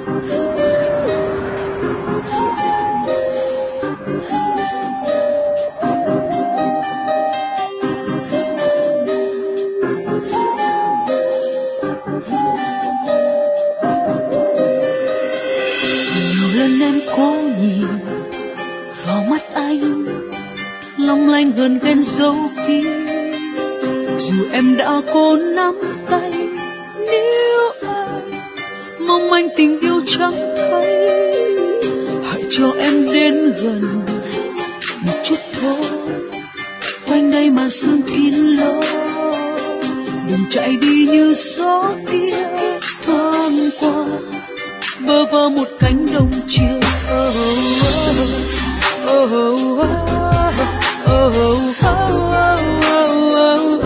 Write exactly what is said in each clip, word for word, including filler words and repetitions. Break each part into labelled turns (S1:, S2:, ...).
S1: long lanh hơn ghen dấu kia. Dù em đã cố nắm tay, nếu ai mong manh tình yêu chẳng thấy, hãy cho em đến gần một chút thôi. Quanh đây mà sương kín lo, đừng chạy đi như gió kia thoáng qua bơ vơ một cánh đồng chiều. Oh, oh, oh, oh. Oh, oh, oh, oh, oh,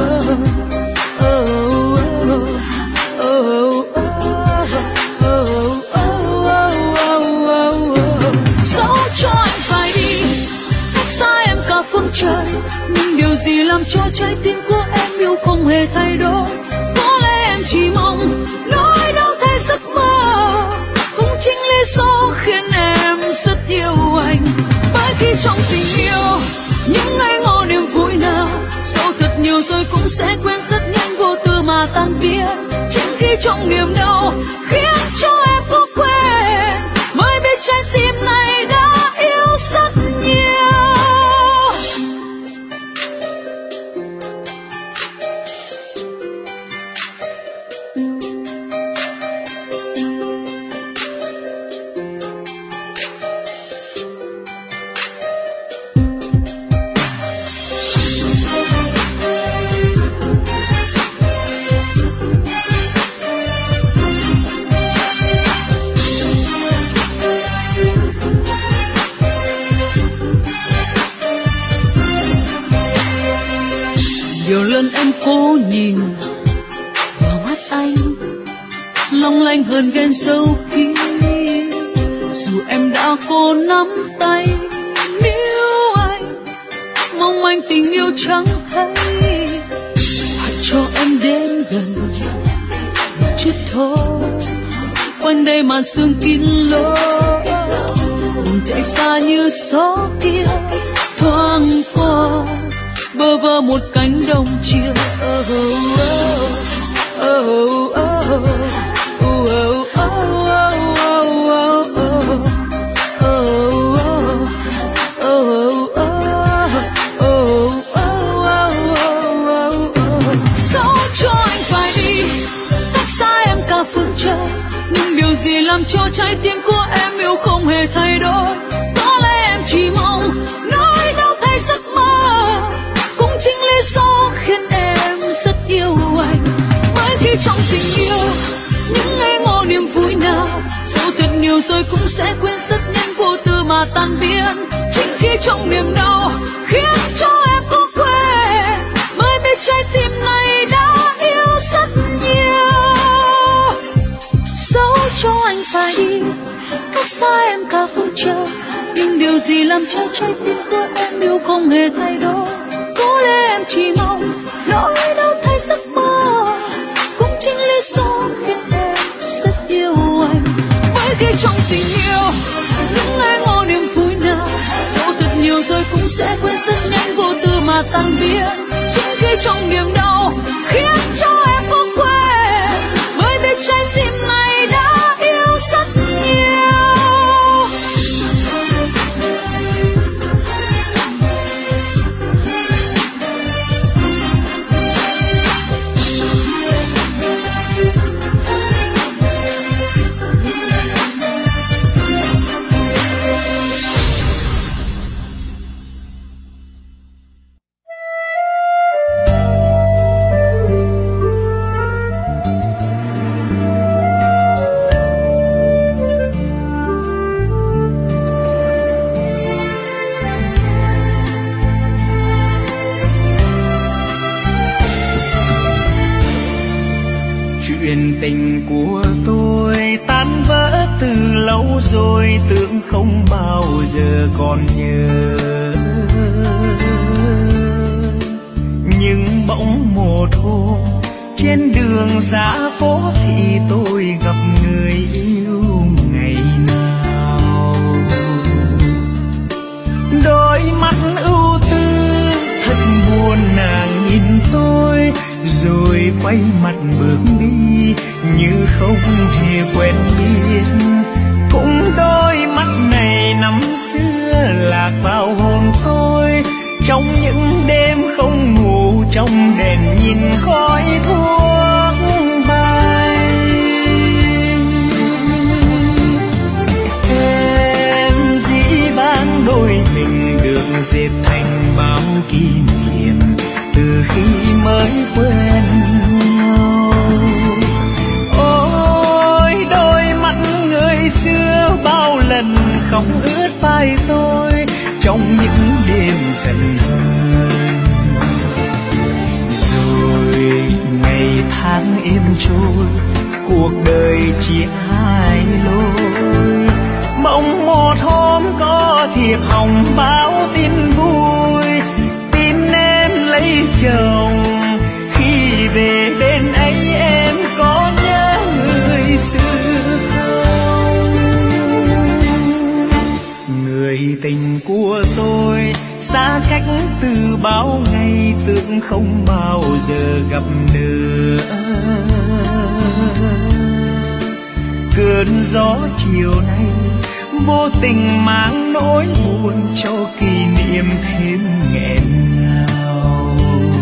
S1: oh, oh. Dẫu cho anh phải đi cách xa em cả phương trời, nhưng điều gì làm cho trái tim của em yêu không hề thay đổi. Có lẽ em chỉ mong nỗi đau thay giấc mơ, cũng chính lý do khiến em rất yêu anh. Bởi khi trong tình yêu những ngây ngô niềm vui nào sau thật nhiều rồi cũng sẽ quên rất nhanh, vô tư mà tan biến. Chính khi trong niềm đau khiến cho em có quên, mới biết trái tim này đã yêu rất nhiều. Nhiều lần em cố nhìn vào mắt anh, long lanh hơn ghen sâu kia. Dù em đã cố nắm tay, nếu anh mong manh tình yêu chẳng thấy, hãy cho em đến gần một chút thôi. Quanh đây mà sương kín lối, đừng chạy xa như gió kia thoáng qua bơ vơ một cánh đồng chiều. Oh, oh, oh, oh, oh, oh, oh. Dẫu cho anh phải đi cách xa em cả phương trời, nhưng điều gì làm cho trái tim của em yêu không hề thay đổi. Có lẽ em chỉ mong nỗi đau thay giấc mơ, chính lý do khiến em rất yêu anh. Bởi khi trong tình yêu những ngây ngô niềm vui nào sau thật nhiều rồi cũng sẽ quên rất nhanh, vô tư mà tan biến. Chính khi trong niềm đau khiến cho em có quên, mới biết trái tim này đã yêu rất nhiều. Dẫu cho anh phải đi cách xa em cả phương trời, nhưng điều gì làm cho trái tim của em yêu không hề thay đổi. Có lẽ em chỉ mong nỗi đau thay giấc mơ, cũng chính lý do khiến em rất yêu anh. Bởi khi trong tình yêu những ngây ngô niềm vui nào sau thật nhiều rồi cũng sẽ quên rất nhanh, vô tư mà tan biến. Chính khi trong niềm đau khiến cho em có quên, mới biết trái tim này đã yêu rất nhiều.
S2: Chuyện tình của tôi tan vỡ từ lâu rồi, tưởng không bao giờ còn nhớ. Nhưng bỗng một hôm trên đường xa phố thì tôi gặp người yêu mặt bước đi như không hề quen biết. Cũng đôi mắt này năm xưa lạc vào hồn tôi, trong những đêm không ngủ, trong đèn nhìn khói thuốc bay. Em dĩ vãng đôi mình được dệt thành bao kỷ niệm từ khi mới quen nhau. Ôi đôi mắt người xưa bao lần khóc ướt vai tôi trong những đêm giận hờn. Rồi ngày tháng êm trôi, cuộc đời chỉ hai lối. Bỗng một hôm có thiệp hồng báo tin vui, tin em lấy chồng. Khi về bên ấy em có nhớ người xưa không? Người tình của tôi xa cách từ bao ngày, tưởng không bao giờ gặp nữa. Cơn gió chiều nay vô tình mang nỗi buồn cho kỷ niệm thêm nghẹn ngào.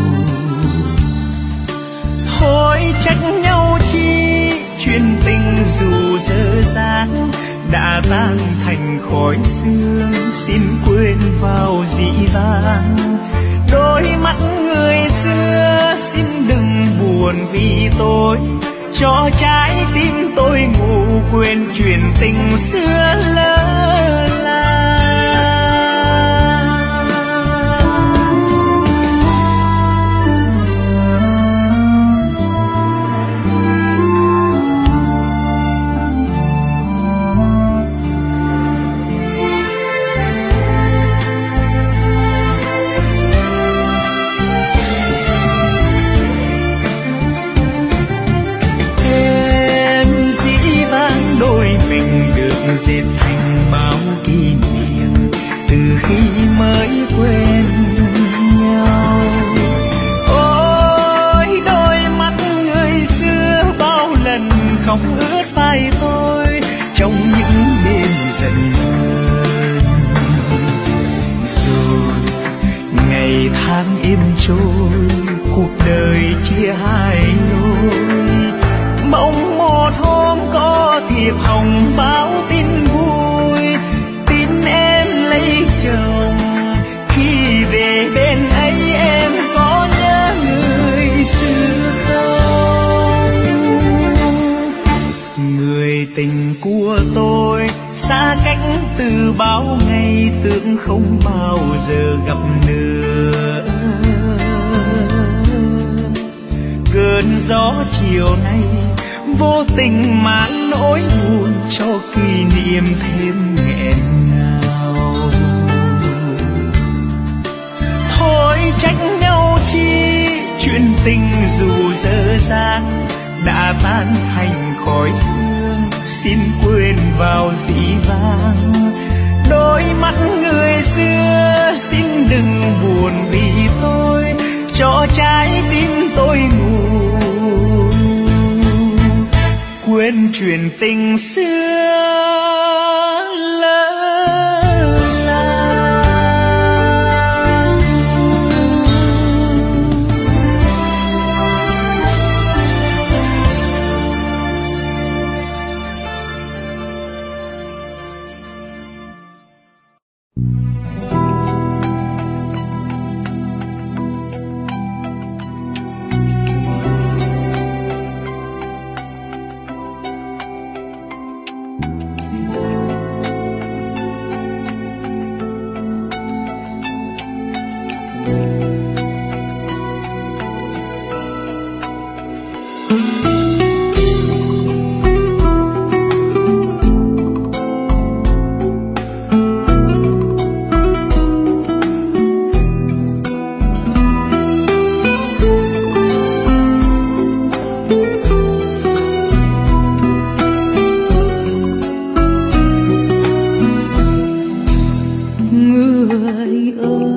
S2: Thôi trách nhau chi, chuyện tình dù dở dang đã tan thành khói sương, xin quên vào dĩ vãng. Đôi mắt người xưa xin đừng buồn vì tôi, cho trái tim tôi ngủ quên chuyện tình xưa lỡ là. Dệt thành bao kỷ niệm từ khi mới quen nhau. Ôi đôi mắt người xưa bao lần khóc ướt vai tôi trong những đêm giận hờn. Rồi ngày tháng êm trôi, cuộc đời chia hai lối. Bỗng một hôm có thiệp hồng báo tin vui, tin em lấy chồng. Khi về bên ấy em có nhớ người xưa không? Người tình của tôi xa cách từ bao ngày, tưởng không bao giờ gặp nữa. Cơn gió chiều nay vô tình mang nỗi buồn cho kỷ niệm thêm nghẹn ngào. Thôi trách nhau chi, chuyện tình dù dở dang đã tan thành khói sương, xin quên vào dĩ vãng. Đôi mắt người xưa xin đừng buồn vì tôi, cho trái tim tôi ngủ quên chuyện tình xưa lỡ làng.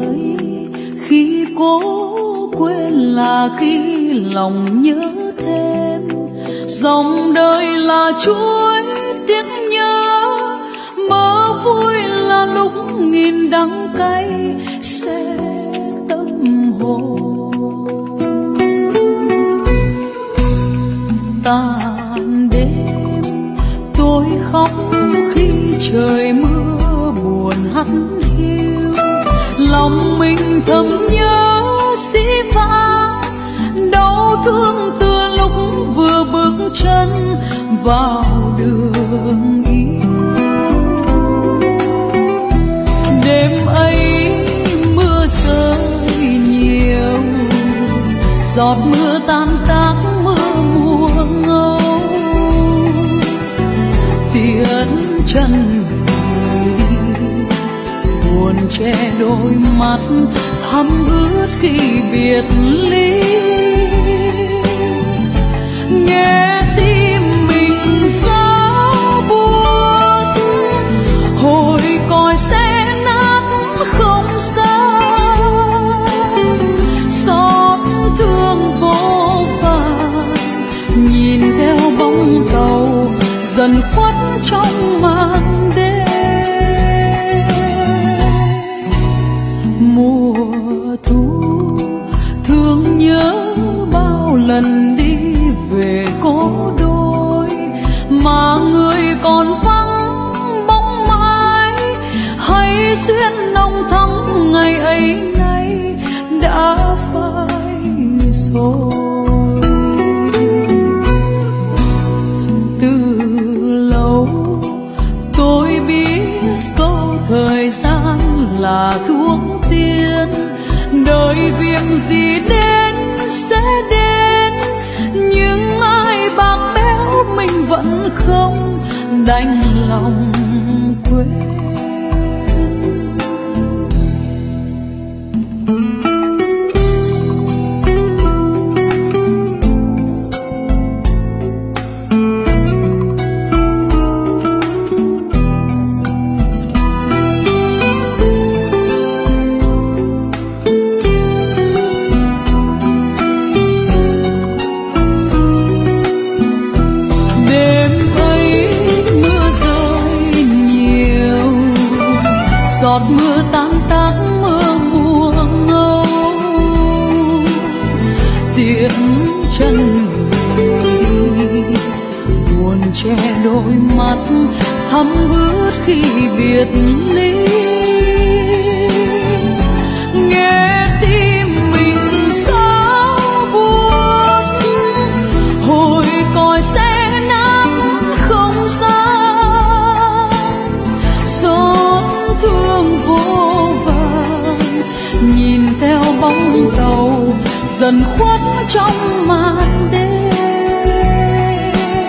S1: Khi lòng nhớ thêm dòng đời là chuỗi tiếc nhớ, mơ vui là lúc nghìn đắng cay sẽ tâm hồn. Tàn đêm tôi khóc khi trời mưa buồn hắt hiu, lòng mình thầm nhớ dĩ vãng, đau thương từ lúc vừa bước chân vào đường yêu. Đêm ấy mưa rơi nhiều, giọt mưa tan tác mưa mùa ngâu, tiễn chân người đi buồn che đôi mắt thấm ướt khi biệt ly. Nghe tim mình sao buốt, hồi còi xe nát không xa, xót thương vô vàn nhìn theo bóng tàu dần khuất trong màn đêm. Mùa thu thương nhớ bao lần đi về có đôi, mà người còn vắng bóng mãi, hay xuyên nồng thắm ngày ấy nay đã phai rồi. Từ lâu tôi biết câu thời gian là thuốc tiên, đời việc gì đến sẽ đến, nhưng ai bạc béo mình vẫn không đành lòng quên. Giọt mưa tan tác mưa mùa ngâu, tiễn chân người đi buồn che đôi mắt thấm ướt khi biệt ly. Nghe tim mình sao buốt, hồi còi xe nát không xa, xót thương vô vàn nhìn theo bóng tàu dần khuất trong màn đêm.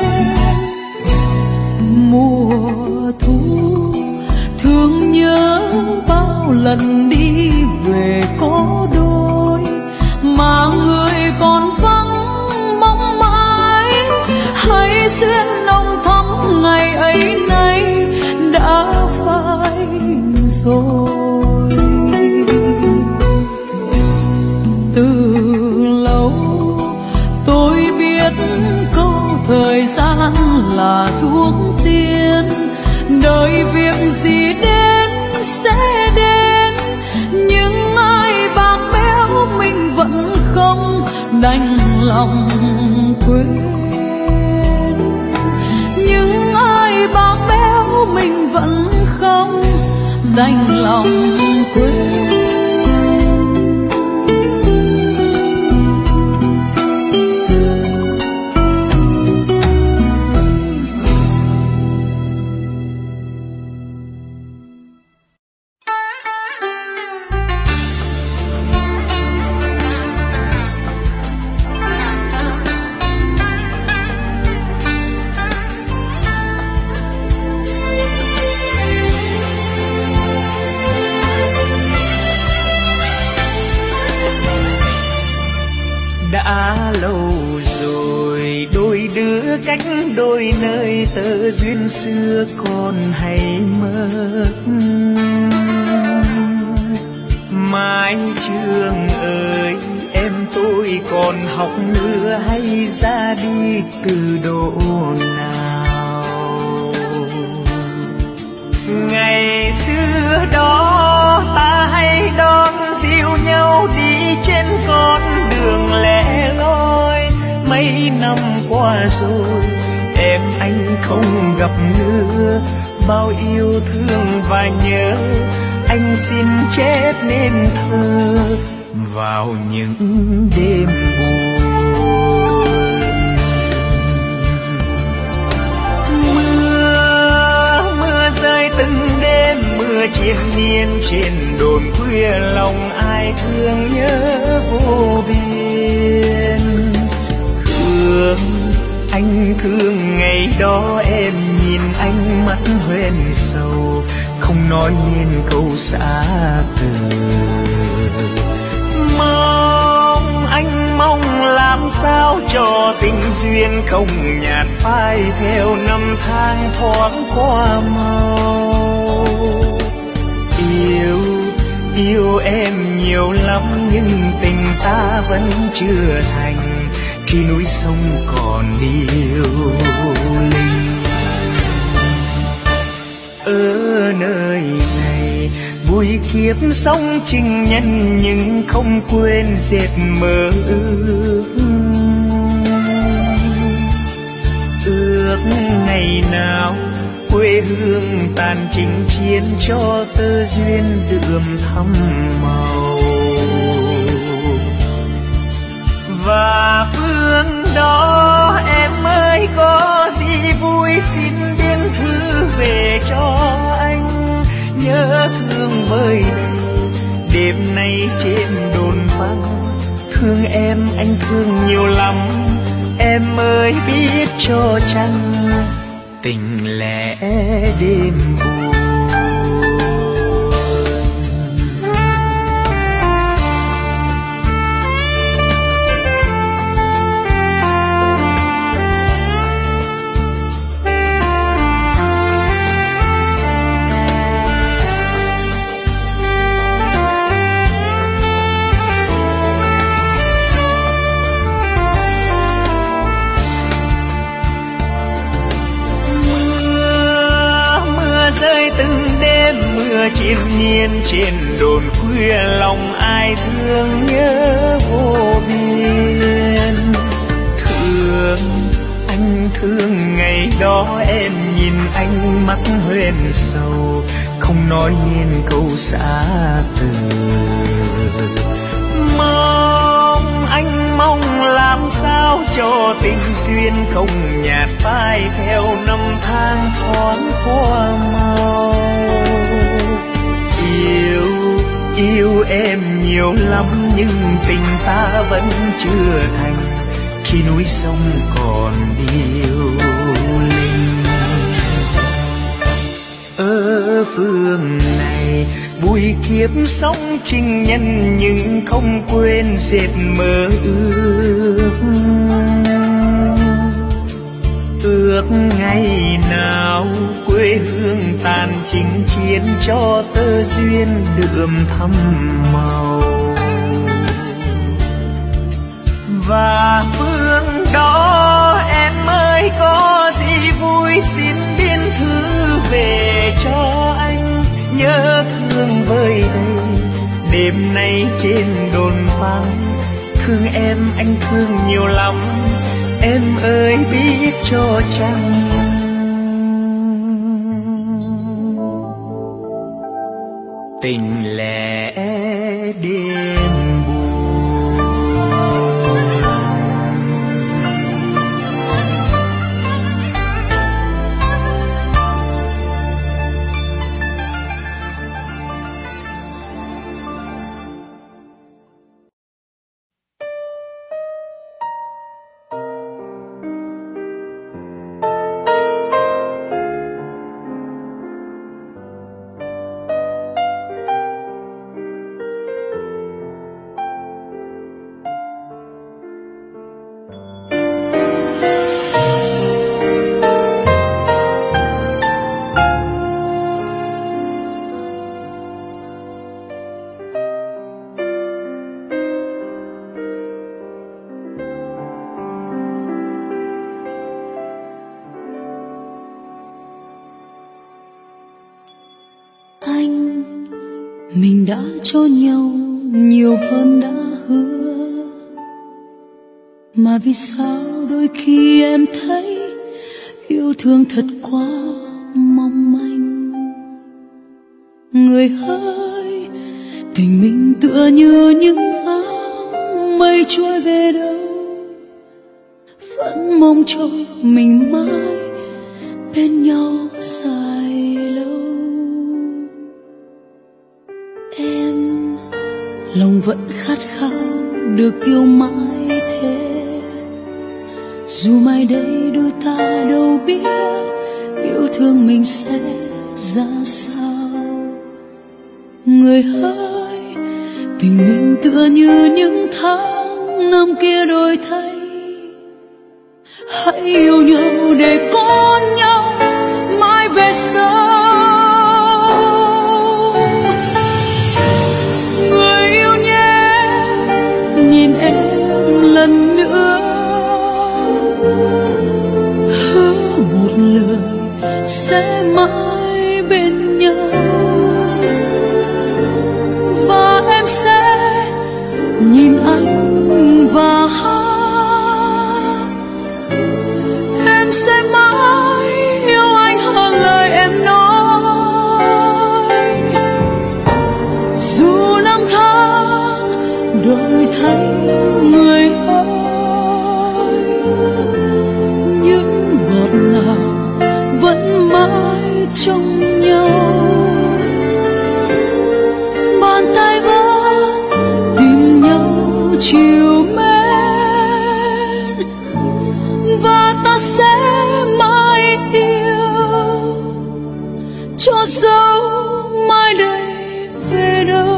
S1: Mùa thu thương nhớ bao lần đi về có đôi, mà người còn vắng mong mãi, hay xuyên nồng thắm ngày ấy nay đã phai rồi. Từ lâu tôi biết câu thời gian là thuốc tiên, đời việc gì đến sẽ đến, nhưng ai bạc béo mình vẫn không đành lòng quên. Nhưng ai bạc béo mình vẫn không đành lòng quên.
S2: Đã lâu rồi đôi đứa cách đôi nơi, tơ duyên xưa còn hay mất. mái trường ơi, em tôi còn học nữa hay ra đi từ độ nào? Ngày xưa đó ta hay đón dìu nhau đi trên con đường lẻ loi. Mấy năm qua rồi em anh không gặp nữa, bao yêu thương và nhớ anh xin chép nên thơ vào những đêm buồn. Mưa, mưa rơi từng đêm, mưa triền miên trên đồn khuya, lòng ai thương nhớ vô biên. Thương anh thương ngày đó em nhìn anh mắt hoen sầu, không nói nên câu xã từ. Mong anh mong làm sao cho tình duyên không nhạt phai theo năm tháng thoáng qua mau. Yêu yêu em nhiều lắm nhưng tình ta vẫn chưa thành, khi núi sông còn điêu linh. Ở nơi này vui kiếp sống情nhân nhưng không quên dệt mơ ước. Ước ngày nào quê hương tàn chinh chiến cho tơ duyên đượm thắm màu. Và phương đó em ơi có gì vui xin biên thư về cho anh, nhớ thương vơi đầy đêm nay trên đồn vắng. Thương em anh thương nhiều lắm, em ơi biết cho chăng tình lẽ đêm buồn. Mưa triền miên trên đồn khuya, lòng ai thương nhớ vô biên. Thương anh thương ngày đó em nhìn anh mắt hoen sầu, không nói nên câu xã từ. Mong anh mong làm sao cho tình duyên không nhạt phai theo năm tháng thoáng qua mau. Yêu, yêu em nhiều lắm nhưng tình ta vẫn chưa thành, khi núi sông còn điêu linh. Ở phương này vui kiếp sống情nhân nhưng không quên dệt mơ ước. Ước ngày nào quê hương tàn chinh chiến cho tơ duyên đượm thắm màu. Và phương đó em ơi có gì vui xin biên thư về cho anh, nhớ thương vơi đầy đêm nay trên đồn vắng. Thương em anh thương nhiều lắm, em ơi biết cho chăng tình lẽ đêm buồn.
S1: mình đã cho nhau nhiều hơn đã hứa, mà vì sao đôi khi em thấy yêu thương thật quá mong manh. Người ơi, tình mình tựa như những áng mây trôi về đâu, vẫn mong cho mình mãi bên nhau dài lâu. Em lòng vẫn khát khao được yêu mãi thế, dù mai đây đôi ta đâu biết yêu thương mình sẽ ra sao. Người ơi, tình mình tựa như những tháng năm kia đổi thay, hãy yêu nhau để có nhau mãi về sau. Người yêu nhé, nhìn em lần nữa, hứa một lời sẽ mãi bên nhau, và em sẽ nhìn anh và hát. Em sẽ mãi yêu anh hơn lời em nói, dù năm tháng đổi thay. Người ơi, những ngọt ngào vẫn mãi trong nhau, bàn tay vẫn tìm nhau chiều mến, và ta sẽ mãi yêu cho dấu mai đây về đâu.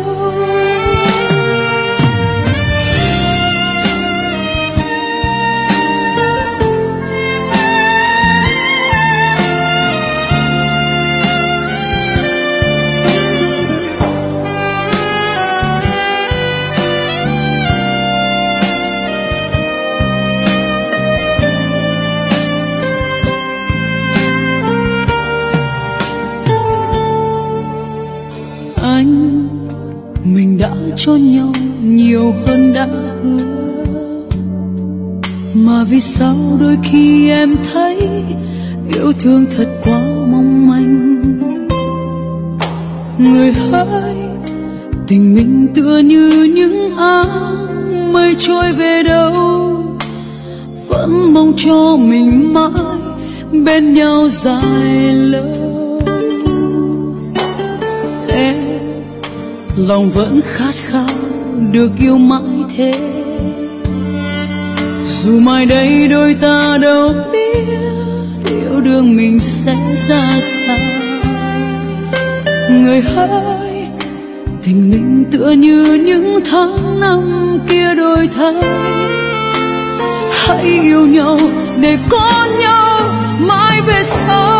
S1: Anh, mình đã cho nhau nhiều hơn đã hứa, mà vì sao đôi khi em thấy yêu thương thật quá mong manh. Người ơi, tình mình tựa như những áng mây trôi về đâu, vẫn mong cho mình mãi bên nhau dài lâu. Em lòng vẫn khát khao được yêu mãi thế, dù mai đây đôi ta đâu biết yêu đương mình sẽ ra sao. Người ơi, tình mình tựa như những tháng năm kia đổi thay, hãy yêu nhau để có nhau mãi về sau.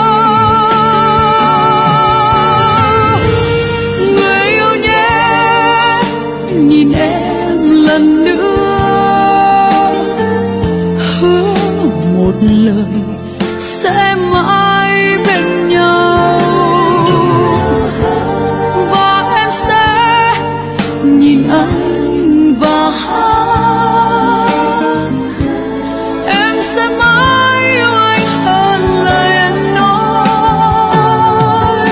S1: Người yêu nhé, nhìn em lần nữa, hứa một lời sẽ mãi bên nhau, và em sẽ nhìn anh và hát. Em sẽ mãi yêu anh hơn lời em nói,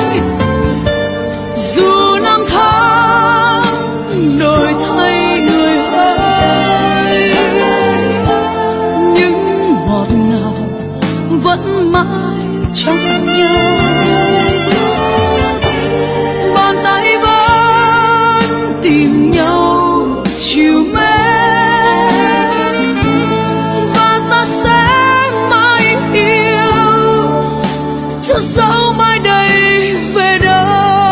S1: dù năm tháng đổi thay. Người ơi, những ngọt ngào vẫn mãi trong nhau, bàn tay vẫn tìm nhau chiều mến, và ta sẽ mãi yêu cho dấu mai đây về đâu.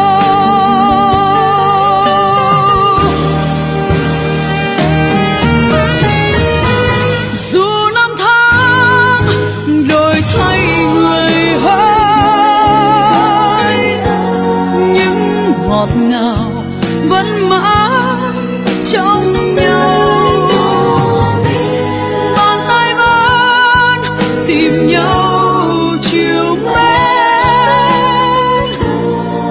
S1: Dù năm tháng đổi thay. Người ơi, những ngọt ngào vẫn mãi trong nhau, bàn tay vẫn tìm nhau chiều mến,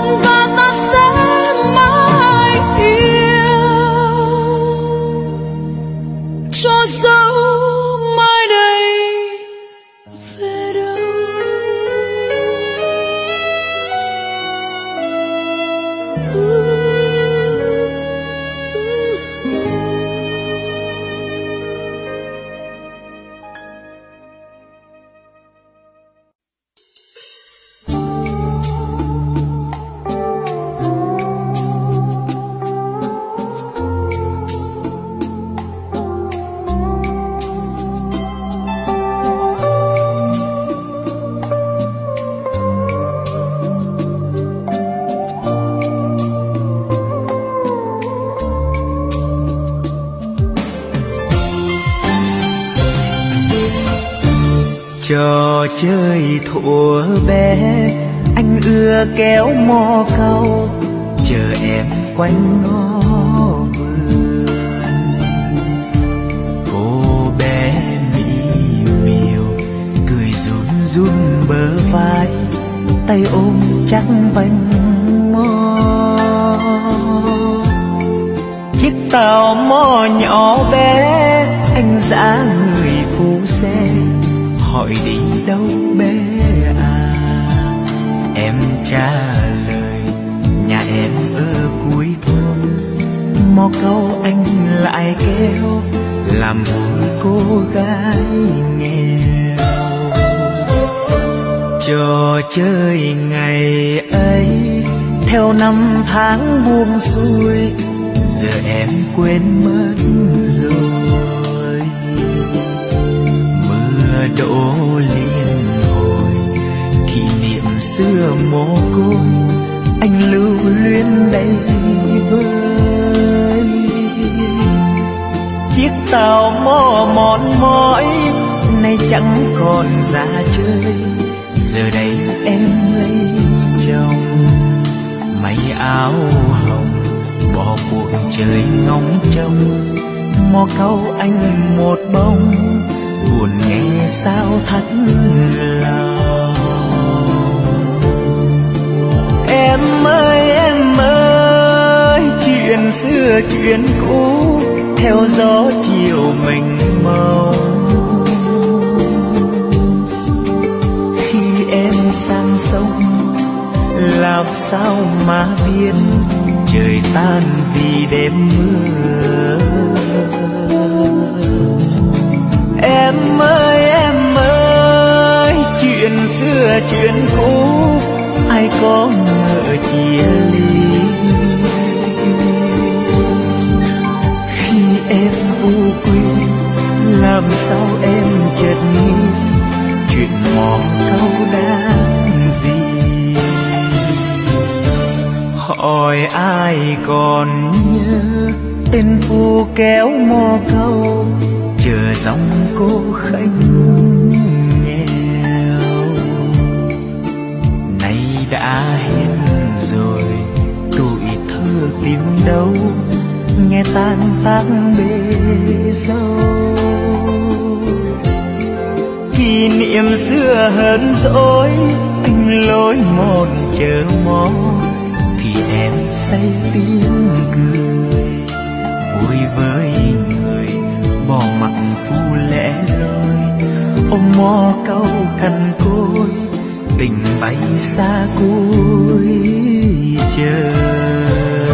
S2: chơi thuở bé anh ưa kéo mò câu chờ em quanh ngõ vườn. Cô bé mỹ miều cười run run bờ vai, tay ôm chắc vành mò. Chiếc tàu mò nhỏ bé anh dã người phụ xe, hỏi đi đâu bé à? Em trả lời nhà em ở cuối thôn. Mò câu anh lại kéo làm vui cô gái nghèo. Trò chơi ngày ấy theo năm tháng buông xuôi, giờ em quên mất rồi. Mưa đổ liên hồi kỷ niệm xưa mồ côi, anh lưu luyến đây với chiếc tàu mò mòn mỏi nay chẳng còn ra chơi. Giờ đây em lấy chồng may áo hồng, bỏ cuộc trời ngóng trông. Mò câu anh một bông buồn nghe sao thắt lòng. Em ơi em ơi chuyện xưa chuyện cũ theo gió chiều mình mong. Khi em sang sông làm sao mà biết trời tan vì đêm mưa. Em ơi em ơi chuyện xưa chuyện cũ ai có ngờ chia ly. Khi em vô quy làm sao em chợt nghĩ chuyện mò câu đáng gì. Hỏi ai còn nhớ tên phu kéo mò câu chờ dòng cô khách nghèo. Nay đã hết rồi tuổi thơ tìm đâu, nghe tan tác bể dâu. Kỷ niệm xưa hờn dỗi anh lối một chờ mong, thì em say tiếng cười vui với người bỏ mặc phu lẻ loi. Ôm mò câu cằn côi tình bay xa cuối trời.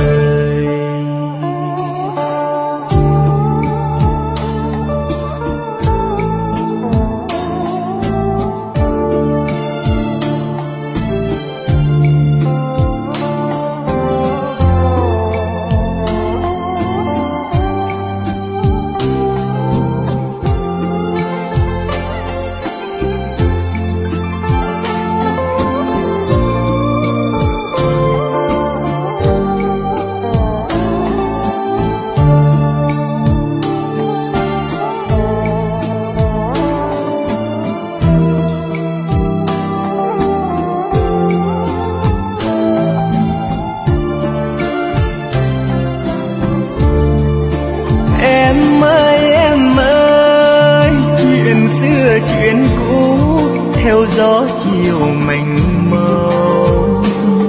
S2: Chuyện cũ theo gió chiều mình mong.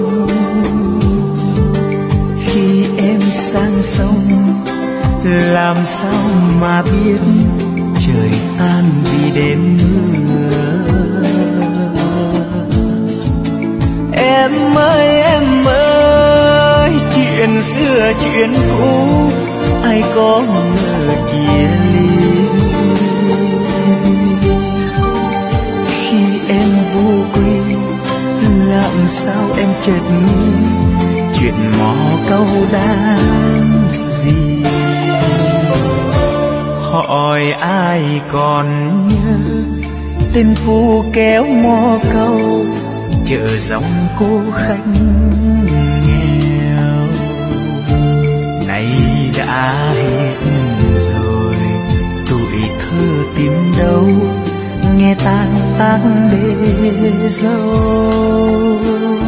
S2: Khi em sang sông làm sao mà biết trời tan vì đêm mưa. Em ơi em ơi chuyện xưa chuyện cũ ai có ngờ chia ly. Em vô quy làm sao em chợt nghĩ chuyện mò câu đáng gì. Hỏi ai còn nhớ tên phu kéo mò câu chợ dòng cô khách nghèo. Nay đã hết rồi tuổi thơ tìm đâu, nghe tang tang bề dâu.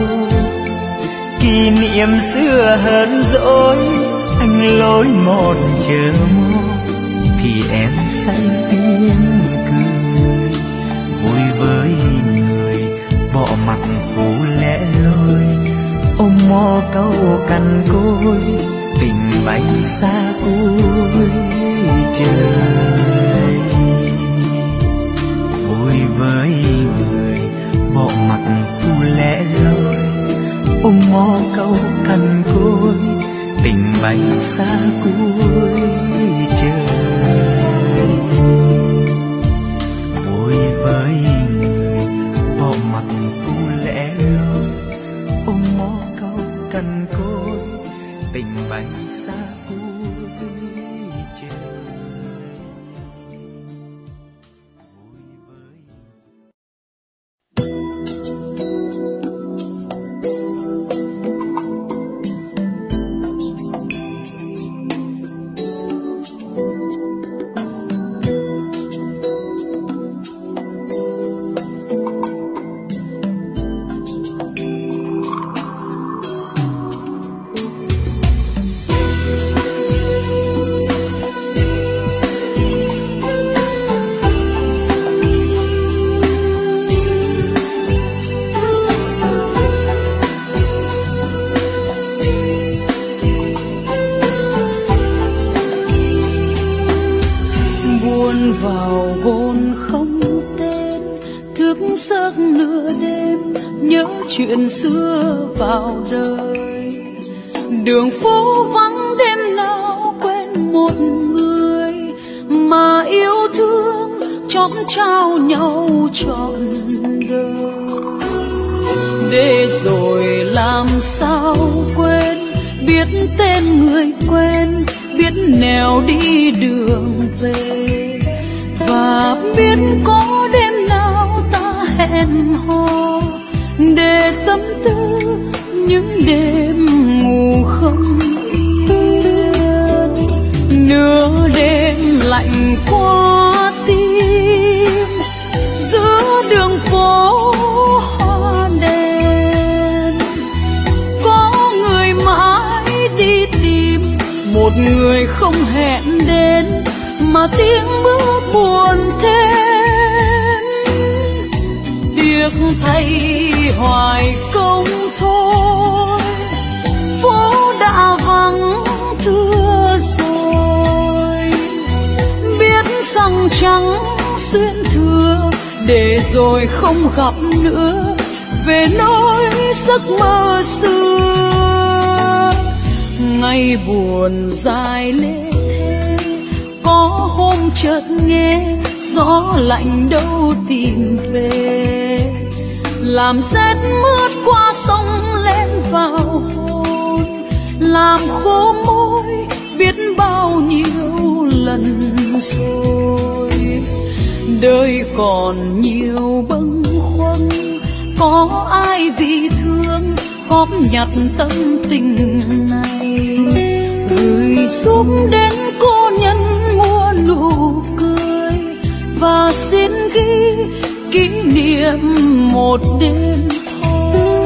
S2: Kỷ niệm xưa hờn dỗi, anh lối một chờ mong thì em say tiếng cười. Vui với người bỏ mặt phố lẻ loi, ôm mò câu cằn côi, tình bay xa cuối trời. Vui với người bỏ mặt phố lẻ loi, ôm mò câu cằn côi, tình bay xa cuối trời. Vui với người bỏ mặt phố lẻ loi, ôm mò câu cằn côi, tình bay xa cuối trời.
S1: vào hồn không tên, thức giấc nửa đêm nhớ chuyện xưa vào đời. Đường phố vắng đêm nào quên một người mà yêu thương chót trao nhau trọn đời. Để rồi làm sao quên, biết tên người quen, biết nẻo đi đường về, và biết có đêm nào ta hẹn hò để tâm tư những đêm ngủ không yên. Nửa đêm lạnh qua tim, giữa đường phố hoa đèn, có người mãi đi tìm một người không hẹn đến, mà tiếng bước buồn thêm. Tiếc thay hoài công thôi, phố đã vắng thưa rồi. Biết rằng trắng xuyên thừa, để rồi không gặp nữa, về nỗi giấc mơ xưa. Ngày buồn dài lê thế, có hôm chợt nghe gió lạnh đâu tìm về, làm rét mướt qua sông lên vào hồn, làm khô môi biết bao nhiêu lần rồi. Đời còn nhiều bâng khuâng, có ai vì thương góp nhặt tâm tình này, gửi giúp đến cô nhân mua nụ cười, và xin ghi kỷ niệm một đêm thôi.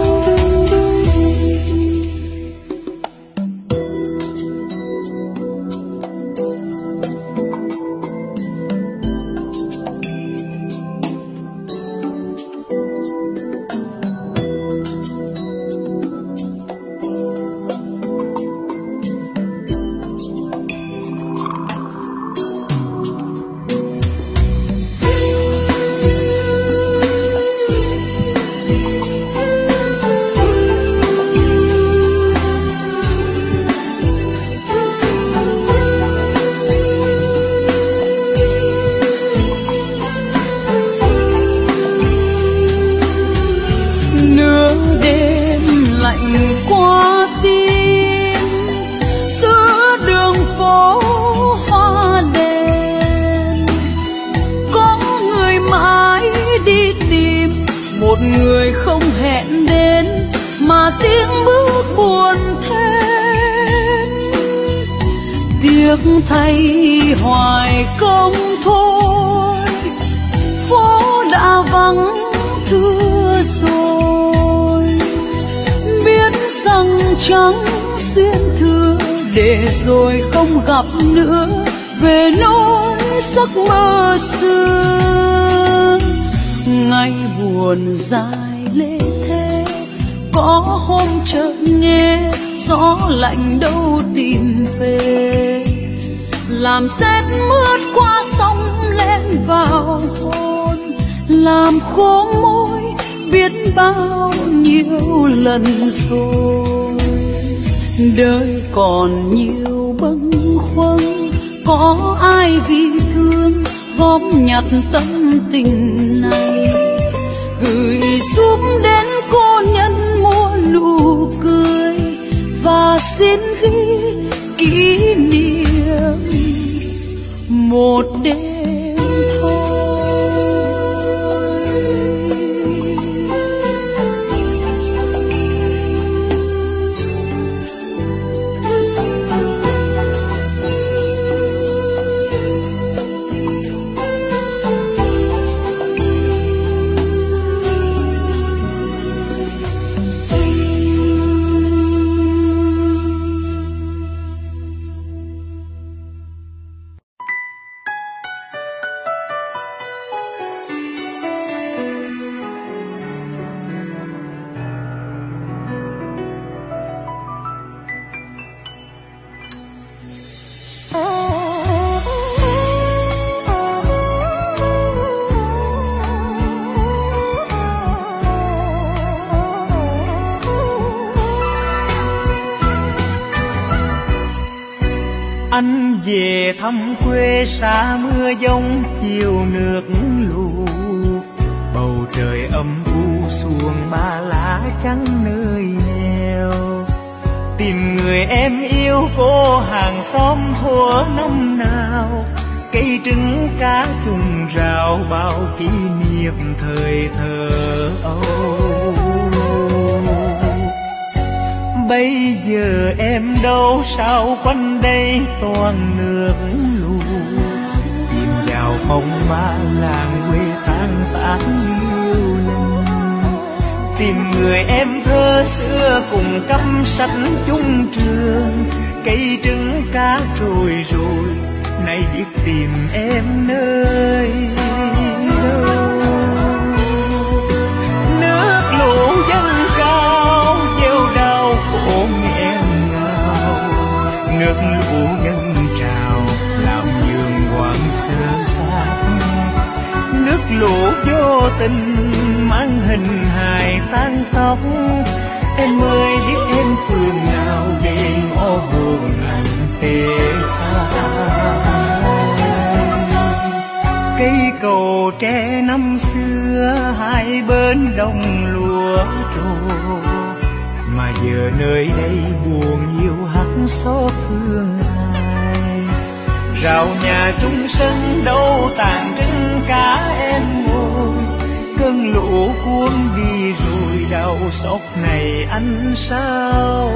S1: Qua tim, giữa đường phố hoa đèn, có người mãi đi tìm một người không hẹn đến, mà tiếng bước buồn thêm. Tiếc thay hoài công thôi, phố đã vắng thưa rồi. Biết rằng chẳng xuyên thừa để rồi không gặp nữa, về nỗi giấc mơ xưa. Ngày buồn dài lê thế, có hôm chợt nghe gió lạnh đâu tìm về, làm sét mướt qua sông lên vào hồn, làm khô môi biết bao nhiêu lần rồi. Đời còn nhiều bâng khuâng, có ai vì thương gom nhặt tâm tình này, gửi giúp đến cô nhân mua nụ cười, và xin ghi kỷ niệm một đêm thôi.
S2: Anh về thăm quê xa mưa giông chiều nước lũ, bầu trời âm u xuồng ba lá trắng nơi neo. Tìm người em yêu cô hàng xóm thuở năm nào, cây trứng cá trùng rào bao kỷ niệm thời thơ ấu. Bây giờ em đâu sao quanh đây toàn nước lũ, chìm vào phong ba làng quê tan tán yêu lần. Tìm người em thơ xưa cùng cắm sách chung trường, cây trứng cá trôi rồi nay biết tìm em nơi đâu. Nước lũ dâng cao gieo đau khổ nghẹn ngào, nước lũ dâng trào làm nhường hoàng sơ xác. Nước lũ vô tình mang hình hài tan tóc, em ơi biết em phương nào để ngõ buồn anh tê cây cầu tre năm xưa hai bên đồng lúa trổ, mà giờ nơi đây buồn nhiều hắt xót thương ai. Rào nhà chung sân đâu tàn trứng cá em ngồi, cơn lũ cuốn đi rồi đau xót này anh sao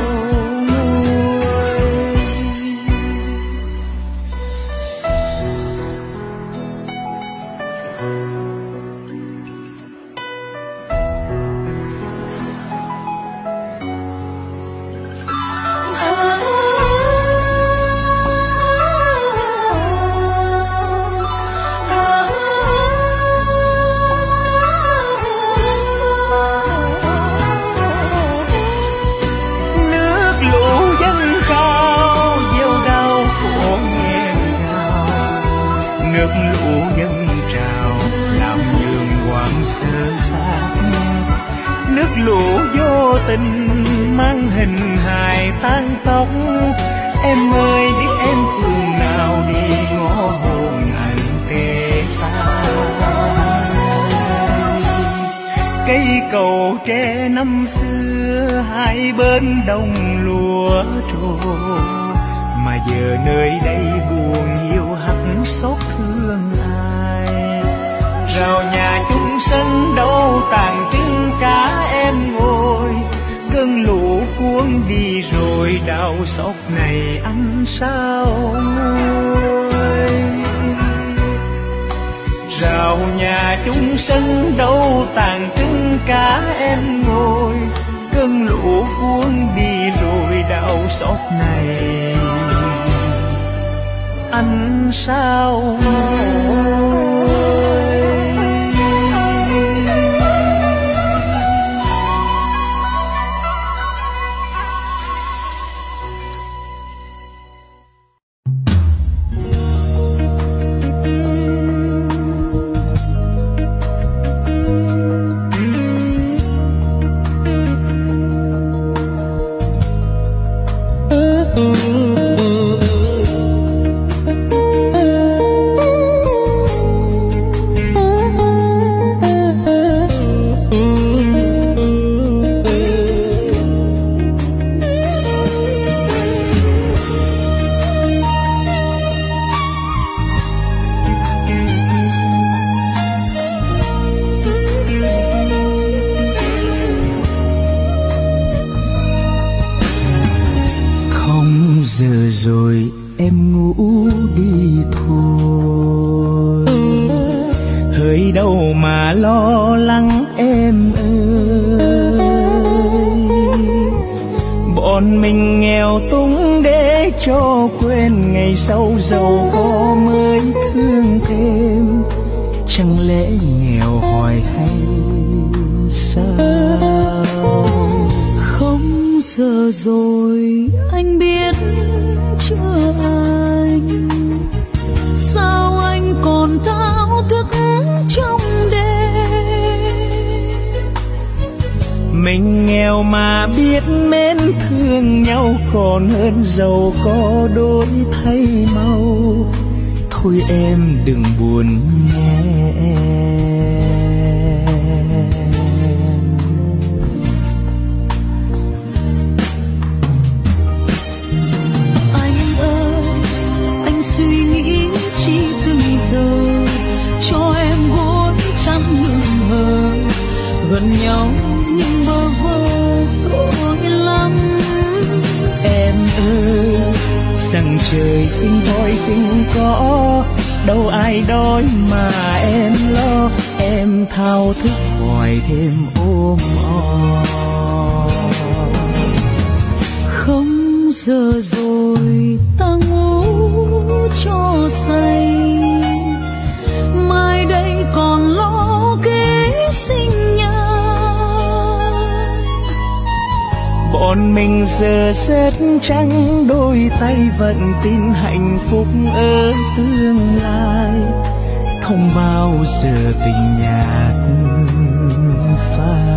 S2: lũ vô tình mang hình hài tan tóc. Em ơi biết em phương nào đi ngõ hồn anh tê tái. Cây cầu tre năm xưa hai bên đồng lúa trổ, mà giờ nơi đây buồn hiu hắt xót thương ai. Rào nhà chung sân đâu tàn trứng cá em ngồi, cơn lũ cuốn đi rồi đau xót này anh sao nguôi. rào nhà chung sân đâu tàn trưng cả em ngồi, cơn lũ cuốn đi rồi đau xót này anh sao ngồi.
S3: Giờ rồi em ngủ đi thôi, hơi đâu mà lo lắng em ơi. Bọn mình nghèo túng để cho quên ngày sau giàu có mới thương thêm, chẳng lẽ nghèo hoài hay sao?
S1: Không giờ rồi anh biết chưa anh, sao anh còn thao thức trong đêm.
S3: Mình nghèo mà biết mến thương nhau còn hơn giàu có đổi thay mau. Thôi em đừng buồn nhé
S1: suy nghĩ chỉ từng giờ cho em gối chăn hững hờ, gần nhau nhưng bơ vơ tội lắm.
S3: Em ơi rằng trời sinh voi sinh có, đâu ai đói mà em lo. Em thao thức hoài thêm ôm o.
S1: Không giờ rồi ta ngủ cho say, mai đây còn lo kế sinh nhật.
S3: Bọn mình giờ rất trắng đôi tay vẫn tin hạnh phúc ở tương lai, không bao giờ tình nhạt phai.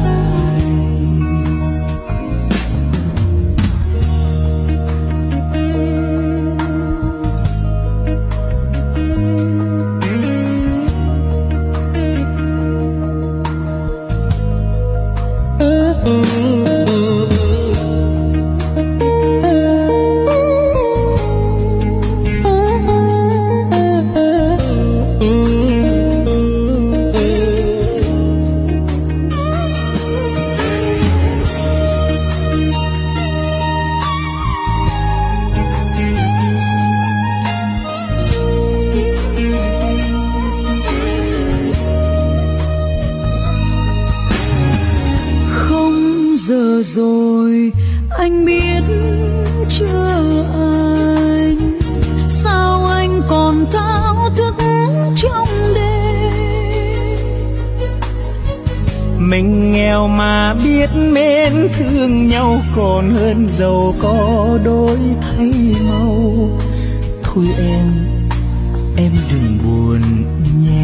S1: Giờ rồi anh biết chưa anh, sao anh còn thao thức trong đêm.
S3: Mình nghèo mà biết mến thương nhau còn hơn giàu có đổi thay mau. Thôi em, em đừng buồn nhé.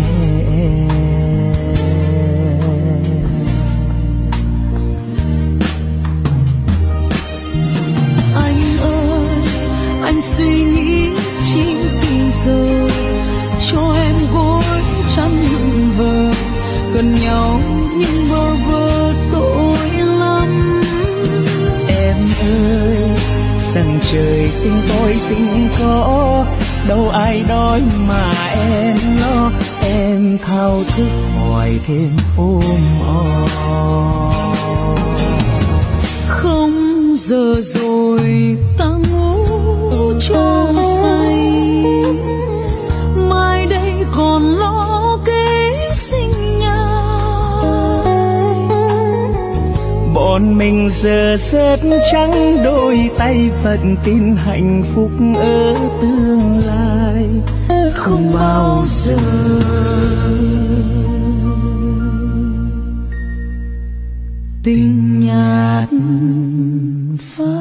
S1: Anh suy nghĩ chỉ từ giờ cho em gối chăn hững hờ, gần nhau nhưng bơ vơ tội lắm.
S3: Em ơi rằng trời sinh tôi sinh có, đâu ai đói mà em lo. Em thao thức hoài thêm ôm o.
S1: Không giờ rồi ta ngủ cho say, mai đây còn lo
S3: còn mình giờ rớt trắng đôi tay, phận tin hạnh phúc ở tương lai không bao giờ.
S1: Tình nhạt phai